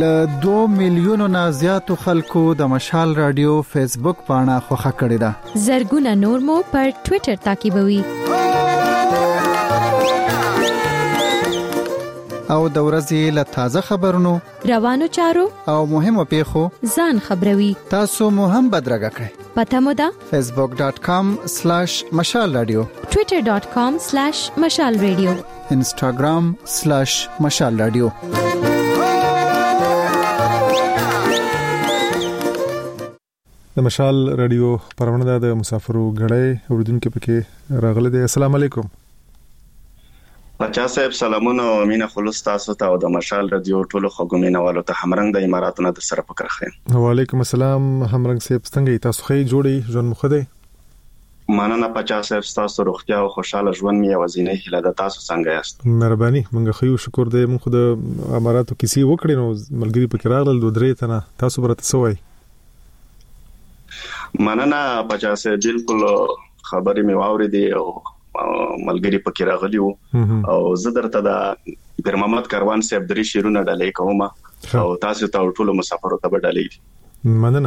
ل دوه میلیونو نه زیاتو خلکو د مشال رادیو فیسبوک پاڼه خوښه کړې ده. زرګونه نور مو پر ټوئیټر تعقیبوي. او د ورځې له تازه خبرونو، روانو چارو او مهمو پیښو ځان خبروي. تاسو مو هم بدرګه کړئ. پته مو ده فیسبوک ډاٹ کام سلیش مشال رادیو، ټوئیټر ډاٹ کام سلیش مشال رادیو، انسټاګرام سلیش مشال رادیو. د مشال رادیو پرونه د مسافرو غړې اوریدونکو پکې راغله دي. السلام علیکم. بچا صاحب سلامونه او مینه خلوص تاسو ته او د مشال رادیو ټولو خوګمینوالو ته همرنګ د اماراتونو د سره پکړ خیم. وعلیکم السلام همرنګ صاحب څنګه تاسو خې جوړي ژوند مخ دی؟ مننه بچا صاحب تاسو روغتیا او خوشاله ژوند می وزینه هله د تاسو څنګه یاست؟ مهرباني مونږ خو شکر دې مونږ د اماراتو کیسې وکړې نو ملګری پکې راغل دوه درې تنه تاسو برته سوای. مننه بچا صاحب بالکل خبرې می واورېدې او ملګری پکې راغلی وو او زه درته د پیر محمد کاروان صاحب درې شیرونه ډالې کوم او تاسو ته ټول مسافرو ته ډالې. مننه.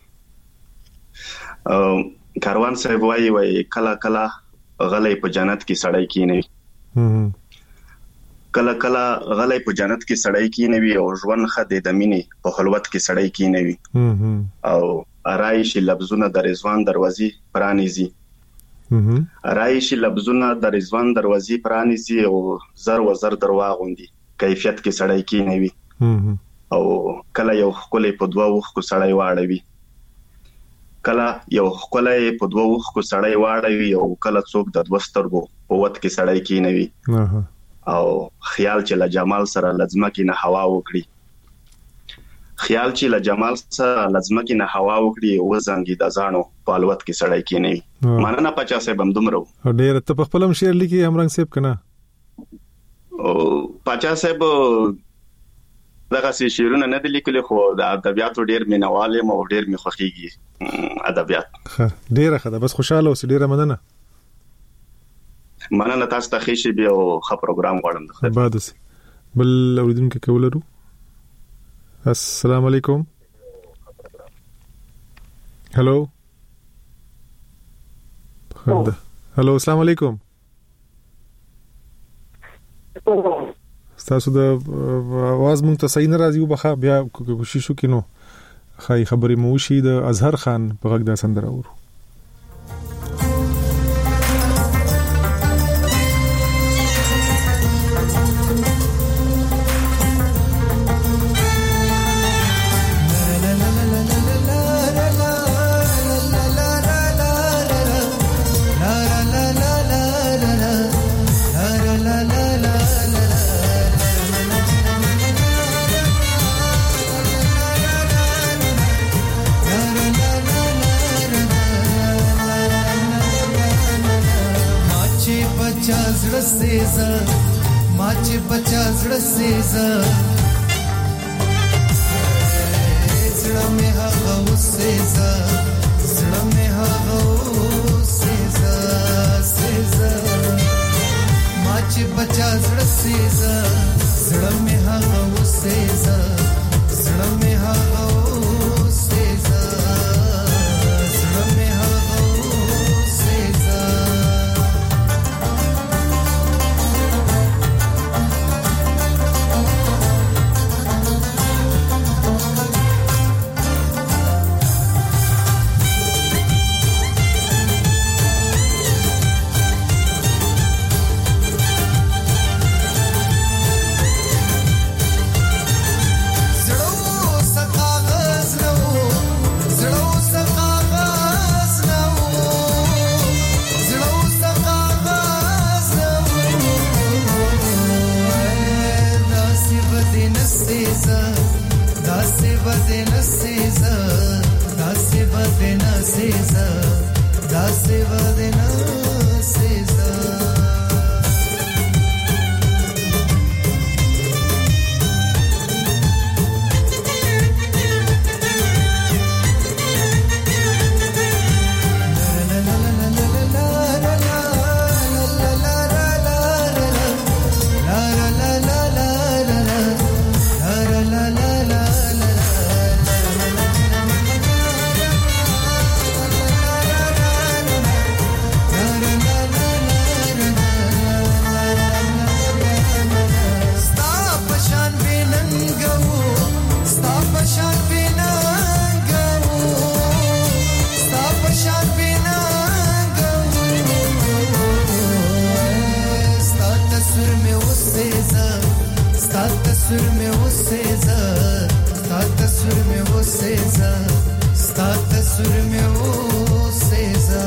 کاروان صاحب وایي وایي کلا کلا غلې په جنت کې سړی کینې، کلا کلا غلې په جنت کې سړی کینې وي او ژوند خدای د مینې په خلوت کې سړی کینې وي او رایشي لفظونه د رضوان دروازې پرانیزي. رایشي لفظونه د رضوان دروازې پرانیزي او زر و زر درواغوندي کیفیت کې سړی کینې وي او کله یو خلې په دوه وخت کو سړی واړوي، کله یو خلې په دوه وخت کو سړی واړوي او کله څوک د دوسترګو په وخت کې سړی کینې وي او خیال چې له جمال سره لازمه کې نه هوا وکړي، خیال چې له جمال سره لازمه کې نه هوا وکړي او زنګي د ځانو په الوت کې سړی کینې. مننه پچا صاحب هم دومره ډېر ته په خپلم شعر لیکي همرنګ صاحب کنه او پچا صاحب دغه سي شعرونه نه دي لیکلي خو د ادبیاتو ډېر مینوال یم او ډېر می خوښیږي ادبیات. ډېر ښه ده بس خوشاله اوسې. ډېر مننه. مننه تاسو ته ښه شي بیا ښه پروګرام غواړم. بعد بل اوریدونکو کولرو. السلام علیکم. هلو هلو السلام علیکم. تاسو د आवाज مونږ ته صحیح نه راځي وبخا بیا کوشش وکینو خای خبرې مو شي د اظهر خان په غږ د سندره ورو. माचे बचा जड़ सेजा जड़ में हा गौ सेजा जड़ में हा गौ सेजा सेजा माचे बचा जड़ सेजा जड़ में हा गौ सेजा जड़ में हा गौ सेजा जड़ में हा गौ सेजा la la la تصویر میں وہ سیزا ستا تصویر میں وہ سیزا ستا تصویر میں وہ سیزا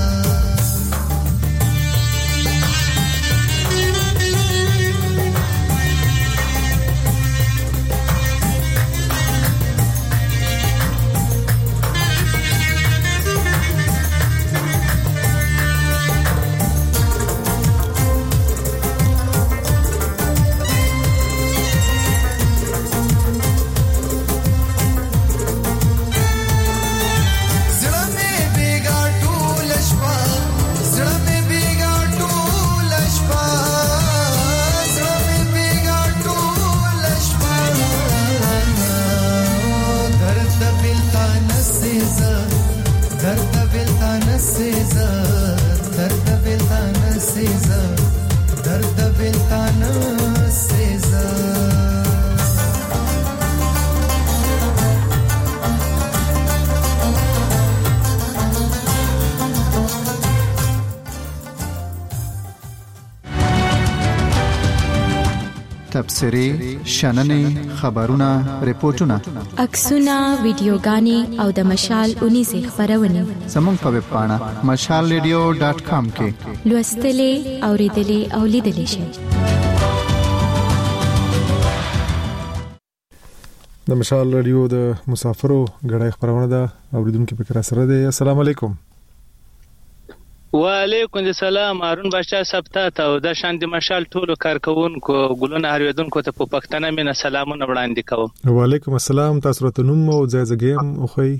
تبصرې شننې خبرونه ریپورتونه عکسونه ویډیوګانې او د مشال اونیزه خبرونه زموږ په ویب پاڼه مشال ریډیو ډاټ کام کې لوستلې اوریدلې او لیدلې شئ. د مشال ریډیو د مسافرو غړای خبرونه ده اوریدونکو په کرا سره ده. السلام علیکم. وعلیکم السلام. هارون بادشاہ صاحب ته او د شان د مشال ټولو کارکونکو ګلونه هریدونکو ته په پښتنه مینه سلامونه وړاندې کوم. وعلیکم السلام. تاسو ته نوم او ځای ځګیم او خی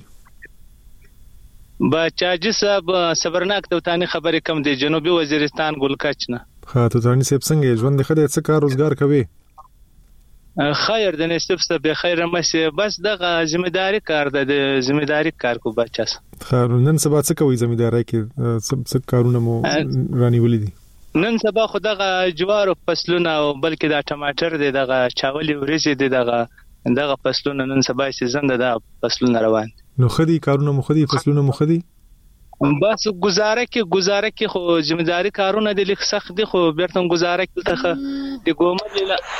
بچاجي صاحب صبرناک دوتانی خبرې کوم دی جنوبي وزیرستان ګلکچ نه. ها ته ځانی سپ څنګه ژوند د خدای څخه کار روزګار کوي؟ خیر د نسب څخه به خیر مې بس دغه ځمېداري کار ده د ځمېداري کار کو بچاس. خیر نن سبا څه کوي ځمېداري کې څه کارونه مو رانیولې دي؟ نن سبا خو دغه جوار فصلونه او بلکې د ټماټر دي دغه چاولي ورزي دي دغه دغه فصلونه نن سبا سیزن ده د فصلونه روان. نو خدي کارونه مو خدي فصلونه مو خدي بس گزاره کې گزاره کې خو ځمېداري کارونه دي لیک سخت دي خو بیرته گزاره کې ته د ګومل له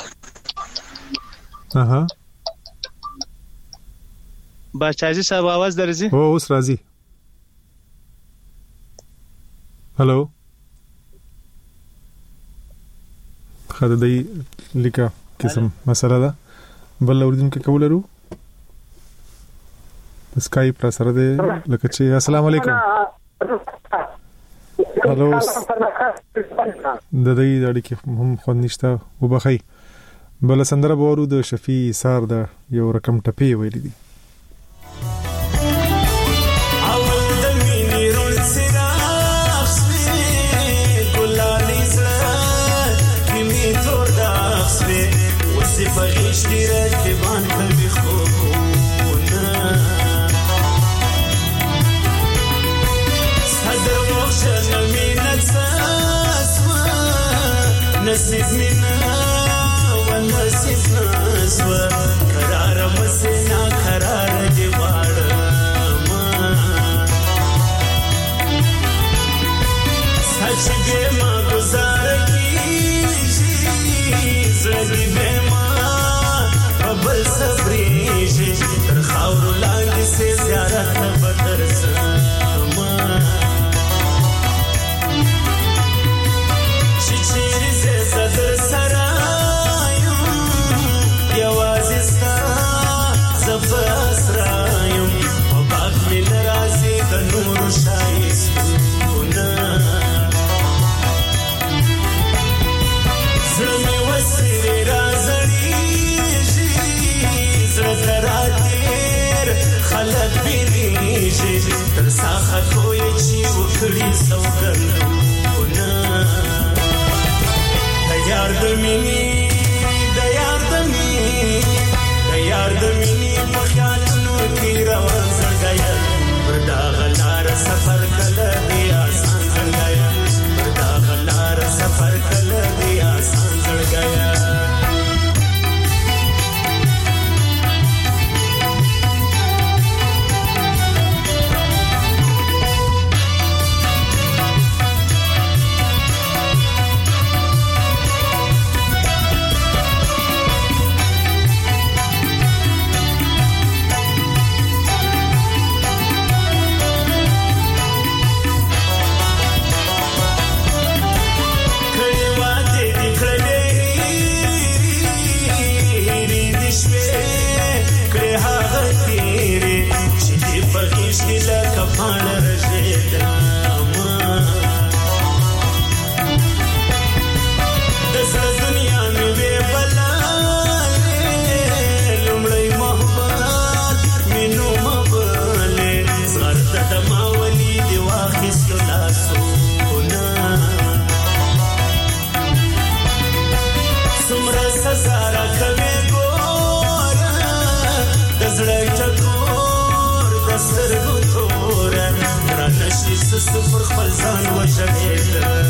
اها بچاجي صاحب आवाज درځي؟ او اوس راځي. هالو خدای دې لیکه قسم مسله ده بل اوریدونکو کولرو سکایپ را سره ده لکه چې السلام علیکم. هالو د دې اړیکې هم خو نشته وبخي بل سندره بورو د شفیع سار د یو رقم ټپی ویل دي. نصیب مینا و نصیب نسوا قرار مسنا قرار دی واړه ما سچ دې ما گزار کیږي زړی به ما بل صبرې تر خاور لاندې سي زیارت بدر سما صدر سرایم یوازستا زفاس رایم و باق من رازی د نور شایستونا زرمی وسیری رازریجی زرزراتیر خلق بیریجی تر ساخه کوئی چی وکڑی سوگندونا یار د مینی د یار د مینی د یار د مینی په خیالونو کې روان زړګیا پر دا غلار سفر کله دی آسان زړګیا پر دا غلار سفر کله دی آسان زړګیا سزا راکوي ګوره د زړه ټکور د سترګو تور را نشي سس پر خپل ځان وژغېدم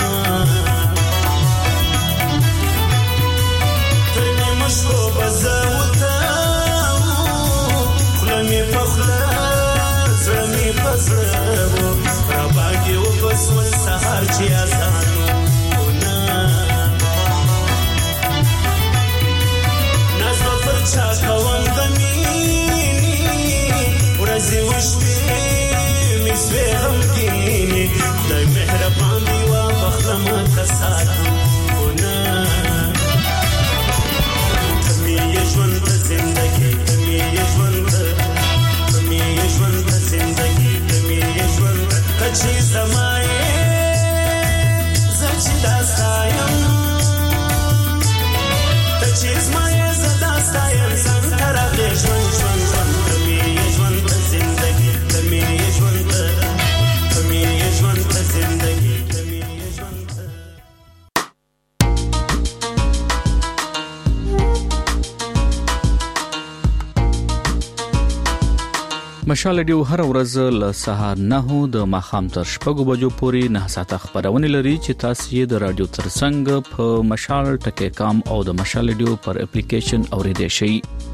تر نیمه شو به زه وته خوله مې په خوله زړه مې په زړه و راباندې وبسول سهار چې اذان چا کوم د مینې ورځې وشپې مې سوې غمګینې خدای مهربان دی وبخله ماته ساتونه ته مې یې ژوند ته زندګي ته مې یې ژوند ته ته مې یې ژوند ته زندګي ته مې یې ژوند ته که چې زما یې زه چې دا ستا یم ته چې زما یې ستایم سم طرفې ژوند ژوند ژوند ته مې یې ژوند ته زندګي ته مې یې ژوند ته ته مې یې ژوند ته زندګي ته مې یې ژوند ته مشال ریډیو هر ورځ له سهار نهو د ماښام تر شپږو بجو پورې نه ساعته خبرونه لري چې تاسو یې د رادیو ترڅنګ په مشال ټکی کام او د مشال ریډیو پر اپلیکیشن اوریدئ شئ.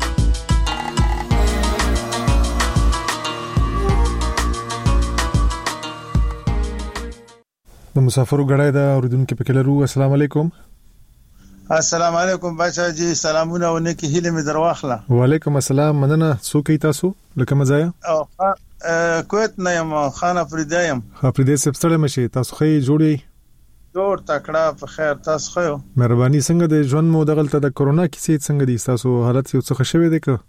د مسافرو غړای دا اوریدونکو په کلرو. السلام علیکم. السلام علیکم بچا جی سلامونه او نیکی هیله می درواخله. وعلیکم السلام مننه. څوک تاسو لکه مزایا؟ او کویت نه یم خان افریدی یم. افریدی سپستړی مشي تاسو خې جوړی جوړ تکړه په خیر تاسو خو مهرباني څنګه د ژوند مو دغلت د کورونا کیسې څنګه دي تاسو حالت یو څه شوي دي که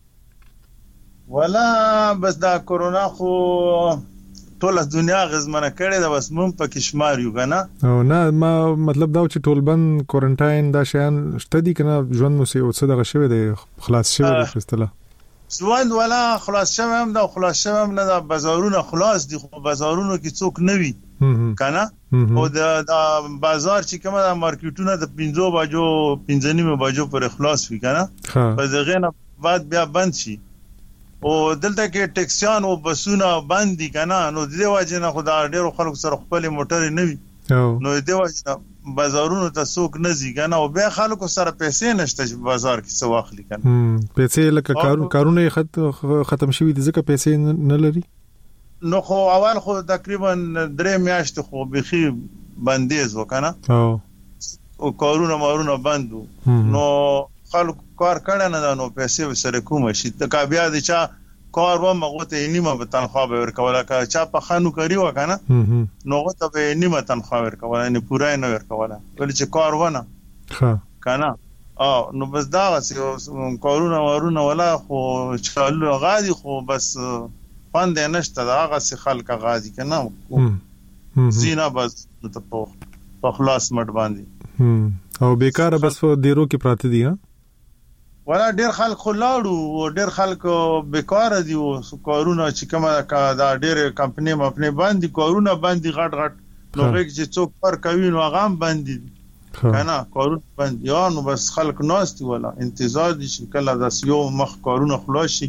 ولا بس دا کورونا خو ټول دنیا غزمنه کړي دا بس مون په کشمار یو کنه او نه ما مطلب دا چې ټول بند کوارنټاین دا شیان شته دي کنه ژوند مو څه څه دغه شوی دی خلاص شوی دی فستله ژوند ولا خلاص شوی هم دا خلاص شوی هم نه دا بازارونه خلاص دي خو بازارونو کې څوک نه وي کنه او دا دا بازار چې کومه د مارکیټونو د پنځو بجو پنځه نیمه بجو پر خلاص وي کنه په دغه نه بعد بیا بند شي او دلته کې ټیکسیان او بسونه باندې کنه نو د دې واجب نه خدای ډیرو خلکو سره خپل موټر نه وي نو د دې واجب بازارونو ته څوک نه زی کنه او بیا خلکو سره پیسې نشته چې بازار کې څه واخلي کنه پیسې لکه کارونه ختم شوي دي ځکه پیسې نه لري نو خو اول خو تقریبا درې میاشتې خو بخي بندیز وکنه او کارونه مارونه بندو نو خلک کار کړه نه نو پیسې وسره کوم شي د بیا د چا کار و مغه ته نیمه به تنخواه به ورکوله که چا په خانو کوي وکنه نو غته به نیمه تنخواه ورکوله نه پوره نه ورکوله ولې چې کار ونه ها کنه او نو بس دا چې کارونه ورونه ولا خو چالو غادي خو بس فند نشته دا هغه څه خلک غادي کنه زینا بس ته په خلاص مټ باندې او بیکاره بس دیرو کې پراته دي ها ولا ډیر خلک خلاړو او ډیر خلک بیکار دي او کارونه چې کومه دا ډیر کمپنی خپل باندې کارونه باندې غټ غټ نو هیڅ چې څوک پر کوي نو هغه باندې کنه کارونه باندې یا نو بس خلک ناستي ولا انتظار دي چې کله د یو مخ کارونه خلاص شي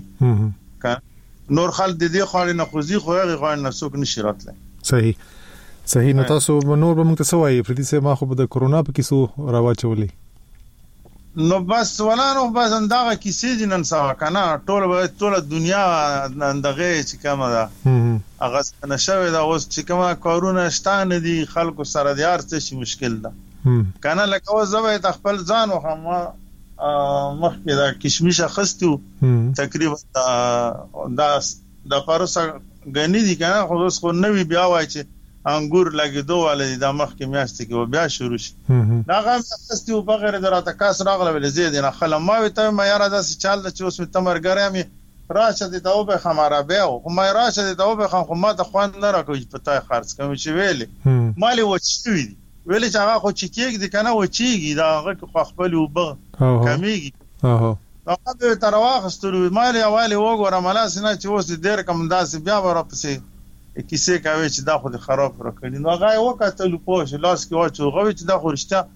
نور خلک د دې خاله نه خوځي خو هغه غوړ نه څوک نشي راتله. صحیح صحیح نو تاسو نور به موږ ته سوای پردي سه ما خو د کورونا په کیسو راواچولې نو بس ولا نو بس اندغه کیسې دي نن سوا کنه ټول ټول دنیا اندغه چې کومه ده هغه نشوي دا اوس چې کومه کورونا شتان دي خلکو سره د ارته شي مشکل ده کنه لکه اوس زوی خپل ځان او هم مخکې دا کشمش اخستو تقریبا دا د پروسه غنی دي کنه خو اوس خو نوې بیا وای چې انګور لګیدو ولې د مخکې میاشتې کې بیا شروع شي دا غم اخستو بغیر دراته کاس راغله ولې زید نه خلم ما وي ته ما یاره داسې چال د چې اوس تمرګره مې راشه دي ته به خمره بیا خو ما راشه دي ته به خو ما ته خوان نه راکوي پتاي خرڅ کوم چې ویلې مالي وچوي ویلې چې هغه خو چې کېږي د کنه وچیږي دا هغه خو خپل وب کمیږي اوه هغه به تر واخستلو مالي اوالي وګوره ملاس نه چې اوس ډېر کم داسې بیا ورپسې کیسه کوي چې دا خو د خراب راکړي نو هغه وکړل پوه لاس کې واچو غوي چې دا خورشته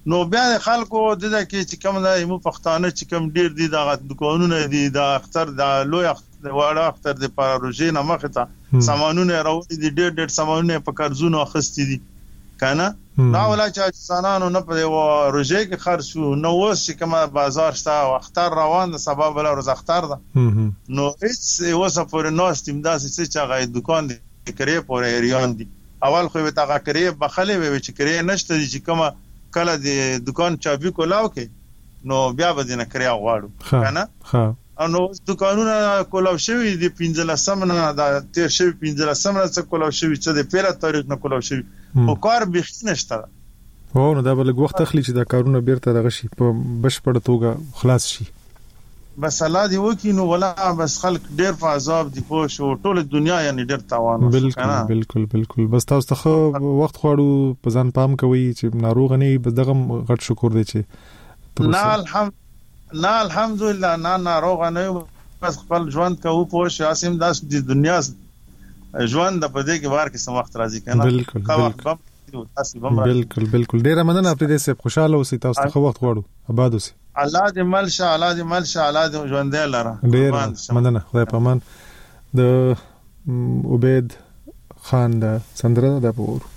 نو بیا د خلکو د کې چې کوم د مو پښتانه چې کوم ډیر دي د دکانونه دي د اختر د لوی اختر واړه اختر د پروژې نه مخه ته سامانونه راوړي دي ډیر ډیر سامانونه په قرضونو اخستي دي کنه دا ولا چې سانانو نه په روزه کې خرج شو نو اوس چې کوم بازار شته او اختر روان د سبب ولا روز اختر ده نو هیڅ اوس په نو استمداد چې هغه دکان دي کړي په ایریان دي اول خو به تا کړي بخلې به چې کړي نشته چې کوم کله د دکان چابي کولاو کې نو بیا به دینه کړی غواړو کنه ها نو دکانونه کولاو شوی د پنځله سمنه د تیر شوی پنځله سمنه څخه کولاو شوی چې د پیله تاریخ نه کولاو شوی او کار به نشته او نو دا بل وخت اخلي چې دا کارونه بیرته دغه شي په بشپړ توګه خلاص شي بس الله دی وکي نو ولا بس خلک ډیر په عذاب دي پوه شو ټول دنیا یعنی ډیر تاوان بالکل بالکل بالکل بس تاسو ته وخت خوړو په ځان پام کوي چې ناروغ نه بس دغه غټ شکر دی چې نه الحمد نه الحمدلله نه ناروغ نه بس خپل ژوند کوو پوه شو اسیم داس د دنیا ژوند په دې کې وار کې سم وخت راځي کنه بالکل بالکل بالکل ډیر مننه په دې سه خوشاله اوسئ تاسو ته وخت غواړو آباد اوسئ الله دې ملشه الله دې ملشه الله دې ژوندې لره ډیر مننه خدای په امان د عبید خان د سندره د پور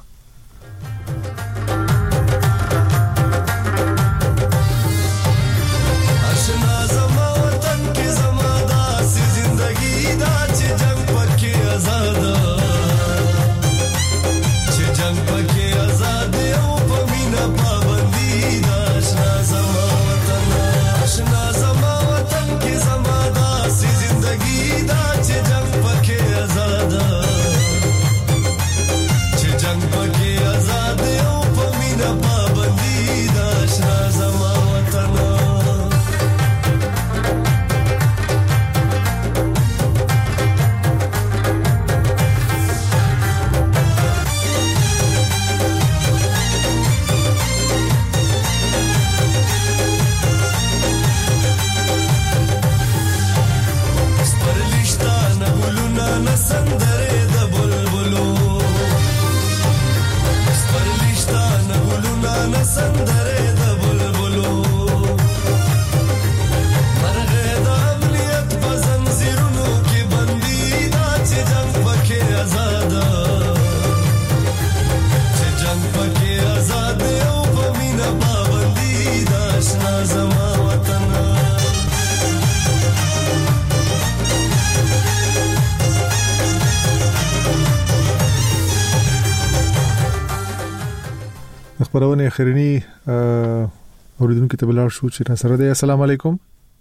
خبرونه اخرنی اوریدونکو ته بلار شو چې سره دی السلام علیکم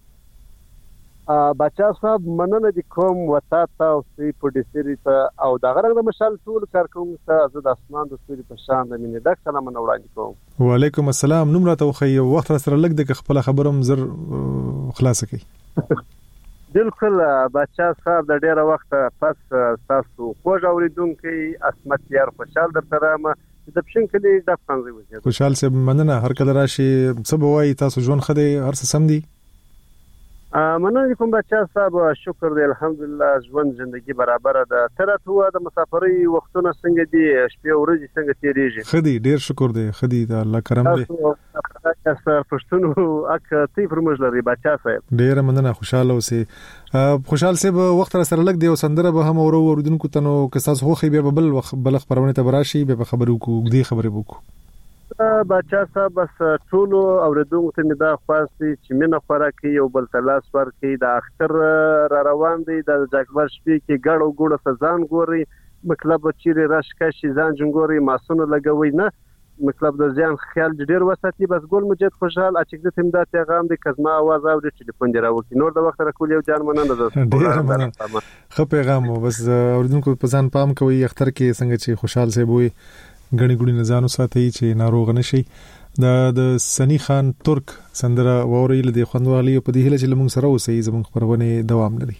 بچا صاحب مننه د کوم وتا تاسو په دې سری ته او دا غره د مشال ټول کارکوم ته زه د اسمان د سوري په شان د مینه ډک سلام نه وړاندې کوم وعلیکم السلام نوم راته خو یو وخت سره لګ د خپل خبرم زر خلاص کی بالکل بچا صاحب د ډیره وخت پس تاسو خوږ اوریدونکو اسمت یار خوشحال درته د پښین کلی د فرانزي وځي خوشحال سه مننه هر کله راشي سبا وای تاسو ژوند خدي هر څه سم دي مننه کوم بچا صاحب شکر دی الحمدلله ژوند ژوندۍ برابر ده تر ته د مسافرۍ وختونه څنګه دي شپه ورځې څنګه تیریږي خدي ډیر شکر دی خدي د الله کرم دی تاسو پښتون اک تی فرموز لري بچا صاحب ډیر مننه خوشاله اوسئ خوشحال سه وخت سره لګ دی او سندره به هم اورو اوردونکو تنو که تاسو خو خې به بل وخت بل خبرونه ته راشي به خبرو کو دی خبرې وکړو بچا صاحب بس ټول اوریدونکو ته مدا خاصي چې مینه خوراکي یو بل تلاس ورکي د اختر را روان دي د جګبر شپې کې ګړو ګړو سزان ګوري مطلب چیرې راشکا شي ځان جنګوري ماسونه لګوي نه مطلب د ځان خیال ډیر وساتي بس ګل مجد خوشحال اچګ ته امداد پیغام دي کزما आवाज او د ټلیفون دی راوکی نور د وخت را کول یو جان مننه ده ډیر مننه خو پیغام بس اوریدونکو په ځان پام کوي اختر کې څنګه چې خوشحال سي وي غني ګړي نزانو ساتي چې ناروغ نشي د د سنی خان ترک سندره ووري له خوندوالي په دې هله چې لمون سره اوسې زموږ خبرونه دوام لري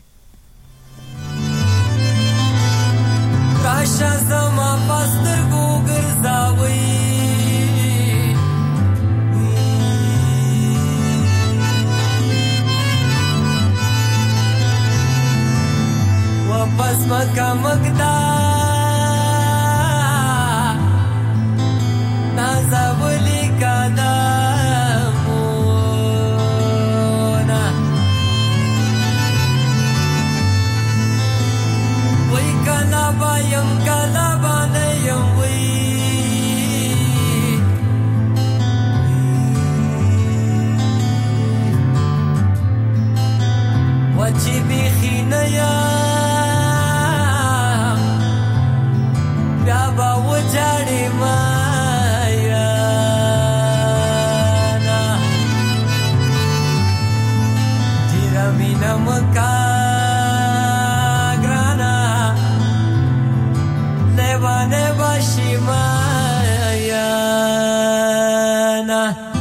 راشه زما پستر ګرځاوي واپس مکه مقدا نازولی کادا چې بیخي نه یم بیا به وجاړې ما یانا ډېره مینه مه کوه ګرانه لیوانې به شي ما یانا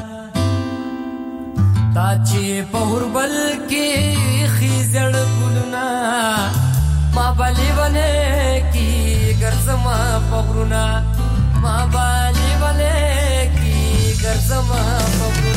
تا چې په هوربل کې خیزړ ګلونه ما به لیونې کې ګرځما په غرونه ما به لیونې کې ګرځما په غرونه